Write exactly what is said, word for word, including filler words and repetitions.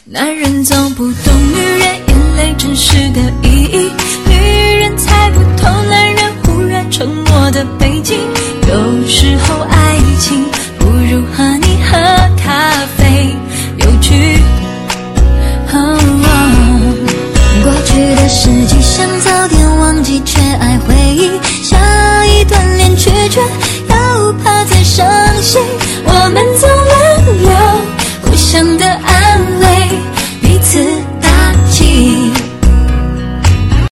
男人总不懂女人眼泪真实的意义，女人猜不透男人忽然沉默的背景。有时候爱情不如和你和